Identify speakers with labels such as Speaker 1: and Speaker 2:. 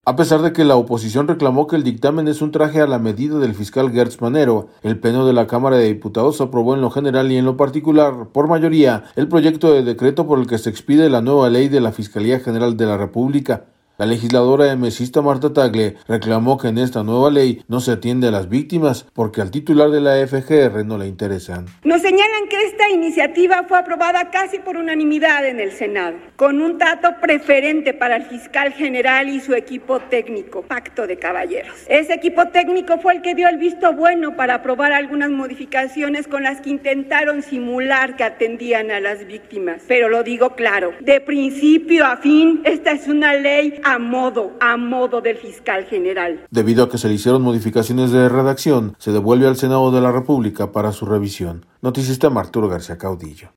Speaker 1: A pesar de que la oposición reclamó que el dictamen es un traje a la medida del fiscal Gertz Manero, el Pleno de la Cámara de Diputados aprobó en lo general y en lo particular, por mayoría, el proyecto de decreto por el que se expide la nueva ley de la Fiscalía General de la República. La legisladora emesista Marta Tagle reclamó que en esta nueva ley no se atiende a las víctimas porque al titular de la FGR no le interesan.
Speaker 2: Nos señalan que esta iniciativa fue aprobada casi por unanimidad en el Senado, con un trato preferente para el fiscal general y su equipo técnico, pacto de caballeros. Ese equipo técnico fue el que dio el visto bueno para aprobar algunas modificaciones con las que intentaron simular que atendían a las víctimas. Pero lo digo claro, de principio a fin, esta es una ley a modo del fiscal general.
Speaker 1: Debido a que se le hicieron modificaciones de redacción, se devuelve al Senado de la República para su revisión. Noticista Arturo García Caudillo.